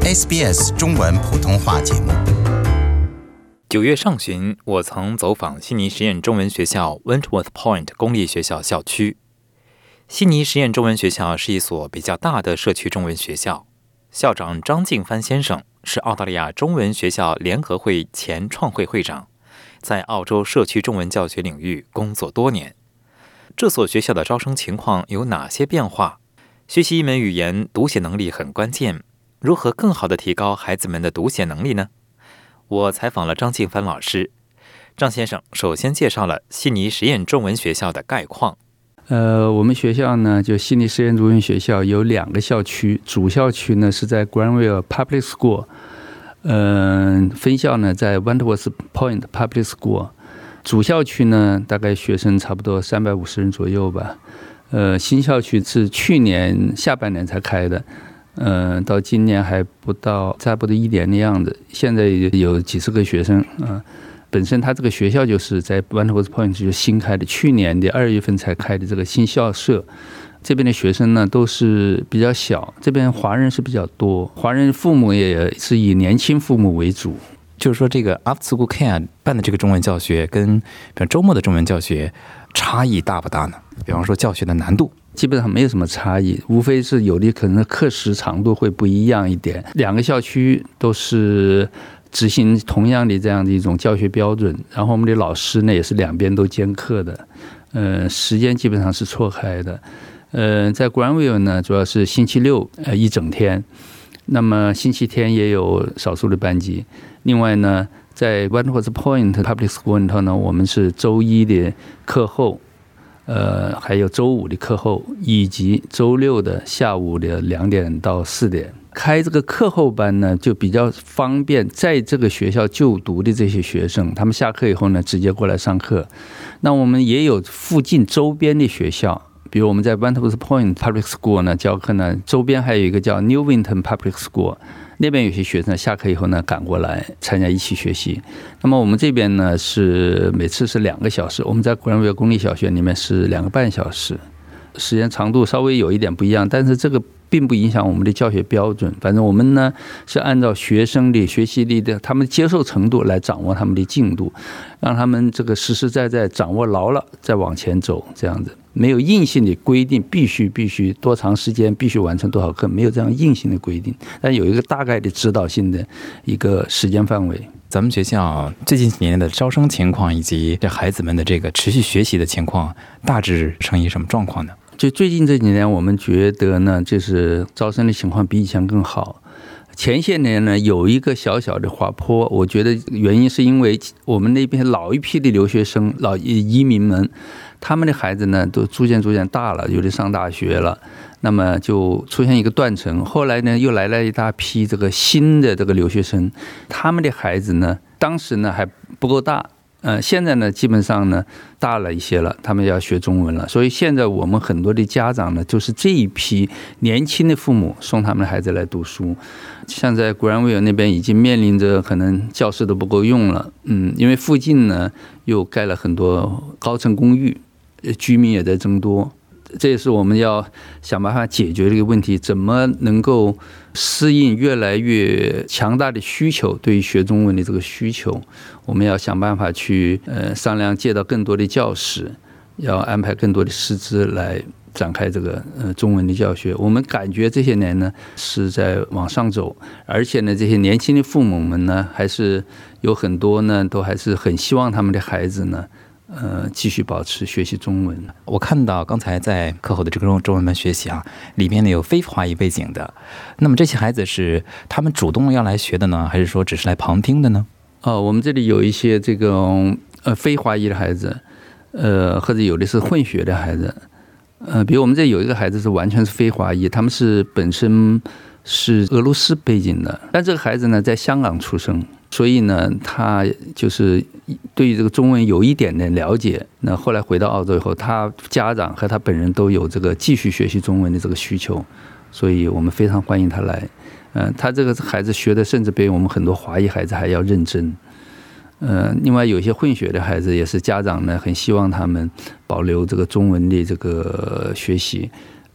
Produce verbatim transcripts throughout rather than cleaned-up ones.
S B S 中文普通话节目。 九月上旬，我曾走访悉尼实验中文学校 Wentworth Point 公立学校校区。悉尼实验中文学校是一所比较大的社区中文学校，校长张敬帆先生是澳大利亚中文学校联合会前创会会长，在澳洲社区中文教学领域工作多年。这所学校的招生情况有哪些变化？学习一门语言，读写能力很关键，如何更好地提高孩子们的读写能力呢？我采访了张敬帆老师。张先生首先介绍了悉尼实验中文学校的概况。 呃，我们学校呢，就悉尼实验中文学校有两个校区，主校区呢是在 Granville Public School， 呃，分校呢在 Wentworth Point Public School。主校区呢，大概学生差不多三百五十人左右吧。呃，新校区是去年下半年才开的。呃，到今年还不到，差不多一年的样子。现在有几十个学生啊、呃。本身他这个学校就是在 Wentworth Point 就是新开的，去年的二月份才开的这个新校舍。这边的学生呢都是比较小，这边华人是比较多，华人父母也是以年轻父母为主。 就是说，这个 After School Care 办的这个中文教学跟比如周末的中文教学差异大不大呢？比方说教学的难度。 基本上没有什么差异，无非是有的可能课时长度会不一样一点。两个校区都是执行同样的这样的一种教学标准，然后我们的老师呢也是两边都兼课的，呃，时间基本上是错开的。呃，在 Granville 呢，主要是星期六呃一整天，那么星期天也有少数的班级。另外呢，在 Wentworth Point Public School 头呢，我们是周一的课后。呃，还有周五的课后，以及周六的下午的两点到四点，开这个课后班呢，就比较方便在这个学校就读的这些学生，他们下课以后呢，直接过来上课。那我们也有附近周边的学校，比如我们在 Wentworth Point Public School 呢教课呢，周边还有一个叫 New Winton Public School。那边有些学生下课以后呢，赶过来参加一起学习。那么我们这边呢是每次是两个小时，我们在 Granville 公立小学里面是两个半小时，时间长度稍微有一点不一样，但是这个并不影响我们的教学标准。反正我们呢是按照学生的学习力的他们接受程度来掌握他们的进度，让他们这个实实在在掌握牢了再往前走，这样子。没有硬性的规定必须必须多长时间必须完成多少课，没有这样硬性的规定，但有一个大概的指导性的一个时间范围。 咱们学校最近几年的招生情况以及这孩子们的这个持续学习的情况，大致呈一什么状况呢？ 就最近这几年，我们觉得呢，就是招生的情况比以前更好。前些年呢，有一个小小的滑坡，我觉得原因是因为我们那边老一批的留学生、老移民们，他们的孩子呢都逐渐逐渐大了，有的上大学了，那么就出现一个断层。后来呢，又来了一大批这个新的这个留学生，他们的孩子呢，当时呢还不够大。呃，现在呢，基本上呢大了一些了，他们要学中文了，所以现在我们很多的家长呢，就是这一批年轻的父母送他们的孩子来读书。像在 Granville 那边已经面临着可能教室都不够用了，嗯，因为附近呢又盖了很多高层公寓，居民也在增多。这也是我们要想办法解决的一个问题，怎么能够适应越来越强大的需求，对于学中文的这个需求，我们要想办法去呃商量借到更多的教室，要安排更多的师资来展开这个呃中文的教学。我们感觉这些年呢是在往上走，而且呢这些年轻的父母们呢还是有很多呢都还是很希望他们的孩子呢呃，继续保持学习中文。 我看到刚才在课后的这个中文班学习啊，里面呢有非华裔背景的，那么这些孩子是他们主动要来学的呢，还是说只是来旁听的呢？ 哦，我们这里有一些这种呃非华裔的孩子，呃，或者有的是混血的孩子，呃，比如我们这里有一个孩子是完全是非华裔，他们是本身是俄罗斯背景的，但这个孩子呢在香港出生。所以呢，他就是对于这个中文有一点点了解。那后来回到澳洲以后，他家长和他本人都有这个继续学习中文的这个需求，所以我们非常欢迎他来。呃，他这个孩子学的甚至比我们很多华裔孩子还要认真。呃，另外有一些混血的孩子也是家长呢很希望他们保留这个中文的这个学习。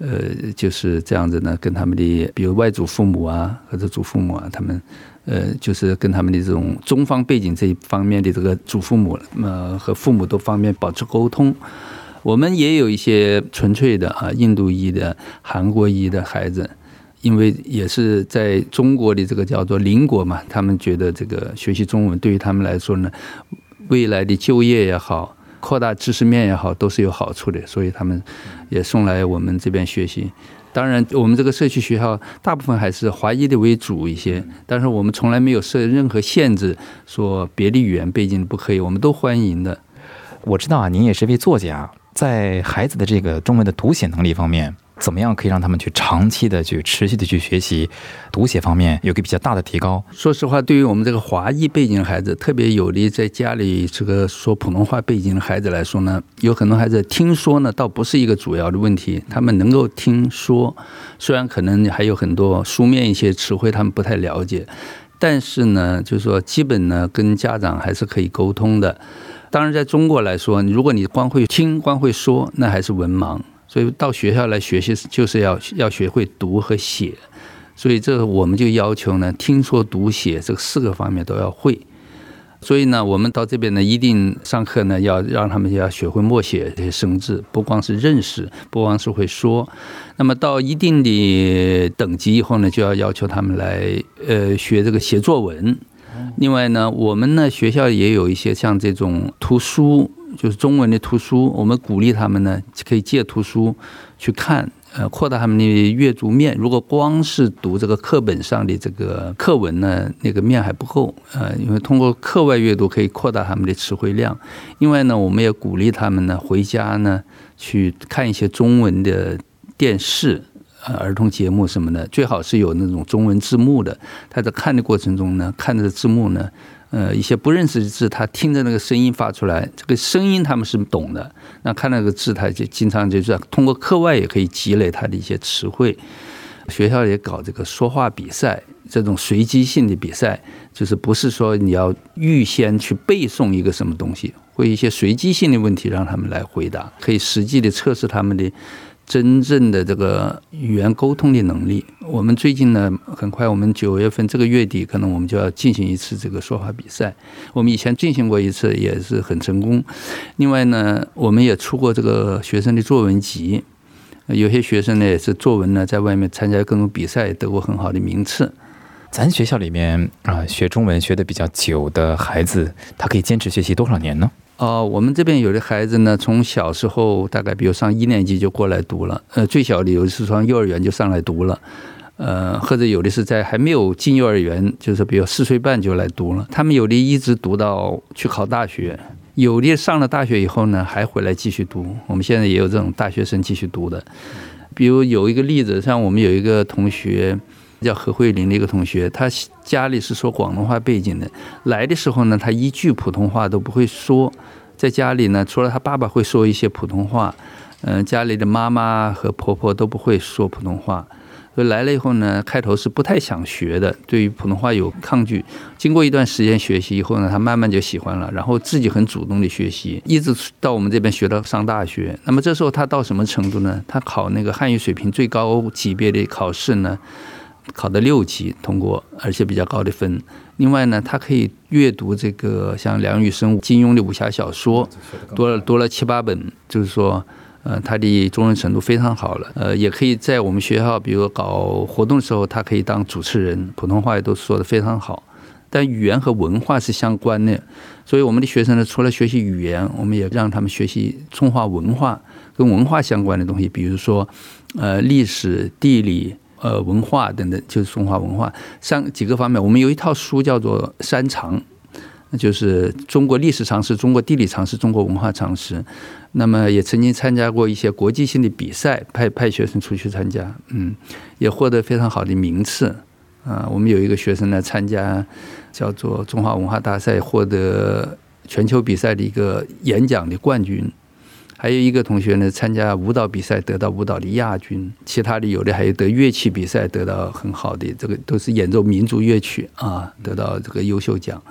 呃，就是这样子呢，跟他们的比如外祖父母啊或者祖父母啊，他们呃，就是跟他们的这种中方背景这一方面的这个祖父母呃和父母都方面保持沟通。我们也有一些纯粹的啊，印度裔的、韩国裔的孩子，因为也是在中国的这个叫做邻国嘛，他们觉得这个学习中文对于他们来说呢，未来的就业也好，扩大知识面也好，都是有好处的，所以他们也送来我们这边学习。当然我们这个社区学校大部分还是华裔的为主一些，但是我们从来没有设任何限制，说别的语言背景不可以，我们都欢迎的。 我知道啊，您也是位作家，在孩子的这个中文的读写能力方面，怎么样可以让他们去长期的去持续的去学习读写方面有个比较大的提高？ 说实话，对于我们这个华裔背景的孩子，特别有的在家里这个说普通话背景的孩子来说呢，有很多孩子听说呢倒不是一个主要的问题，他们能够听说，虽然可能还有很多书面一些词汇他们不太了解，但是呢就是说基本呢跟家长还是可以沟通的。当然在中国来说，如果你光会听光会说，那还是文盲，所以到学校来学习就是要要学会读和写，所以这我们就要求呢，听说读写这四个方面都要会。所以呢，我们到这边呢，一定上课呢，要让他们要学会默写这些生字，不光是认识，不光是会说。那么到一定的等级以后呢，就要要求他们来呃学这个写作文。另外呢，我们呢学校也有一些像这种图书，就是中文的图书，我们鼓励他们呢可以借图书去看，呃，扩大他们的阅读面。如果光是读这个课本上的这个课文呢，那个面还不够，呃，因为通过课外阅读可以扩大他们的词汇量。另外呢，我们也鼓励他们呢回家呢去看一些中文的电视。呃，儿童节目什么的，最好是有那种中文字幕的。他在看的过程中呢，看着字幕呢，呃，一些不认识的字，他听着那个声音发出来，这个声音他们是懂的。那看那个字，他就经常就是通过课外也可以积累他的一些词汇。学校也搞这个说话比赛，这种随机性的比赛，就是不是说你要预先去背诵一个什么东西，会一些随机性的问题让他们来回答，可以实际的测试他们的真正的这个语言沟通的能力。我们最近呢，很快我们九月份这个月底，可能我们就要进行一次这个说话比赛。我们以前进行过一次，也是很成功。另外呢，我们也出过这个学生的作文集，有些学生呢也是作文呢在外面参加各种比赛，得过很好的名次。 咱学校里面啊、呃，学中文学的比较久的孩子，他可以坚持学习多少年呢？ 哦，我们这边有的孩子呢，从小时候大概比如上一年级就过来读了，呃，最小的有的是从幼儿园就上来读了，呃，或者有的是在还没有进幼儿园，就是比如四岁半就来读了。他们有的一直读到去考大学，有的上了大学以后呢，还回来继续读。我们现在也有这种大学生继续读的。比如有一个例子，像我们有一个同学叫何慧玲的一个同学，他家里是说广东话背景的，来的时候呢，他一句普通话都不会说。在家里呢，除了他爸爸会说一些普通话，嗯、呃，家里的妈妈和婆婆都不会说普通话。所以来了以后呢，开头是不太想学的，对于普通话有抗拒。经过一段时间学习以后呢，他慢慢就喜欢了，然后自己很主动的学习，一直到我们这边学到上大学。那么这时候他到什么程度呢？他考那个汉语水平最高级别的考试呢，考的六级通过，而且比较高的分。另外呢，他可以阅读这个像梁羽生、金庸的武侠小说，读了读了七八本，就是说，呃，他的中文程度非常好了。呃，也可以在我们学校，比如搞活动的时候，他可以当主持人，普通话也都说得非常好。但语言和文化是相关的，所以我们的学生呢，除了学习语言，我们也让他们学习中华文化跟文化相关的东西，比如说，呃，历史、地理。呃，文化等等，就是中华文化上几个方面。我们有一套书叫做《三常》，就是中国历史常识、中国地理常识、中国文化常识。那么也曾经参加过一些国际性的比赛，派派学生出去参加，嗯，也获得非常好的名次啊。我们有一个学生呢，参加叫做中华文化大赛，获得全球比赛的一个演讲的冠军。还有一个同学呢，参加舞蹈比赛得到舞蹈的亚军，其他的有的还有得乐器比赛得到很好的，这个都是演奏民族乐曲啊，得到这个优秀奖。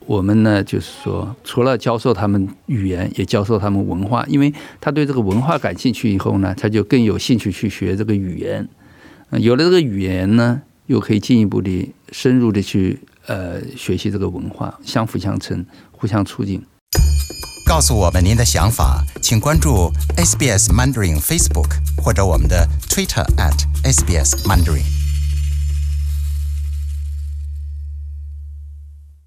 我们呢就是说，除了教授他们语言，也教授他们文化，因为他对这个文化感兴趣以后呢，他就更有兴趣去学这个语言。有了这个语言呢，又可以进一步的深入的去呃学习这个文化，相辅相成，互相促进。 告诉我们您的想法，请关注 S B S Mandarin Facebook 或者我们的 Twitter at S B S Mandarin。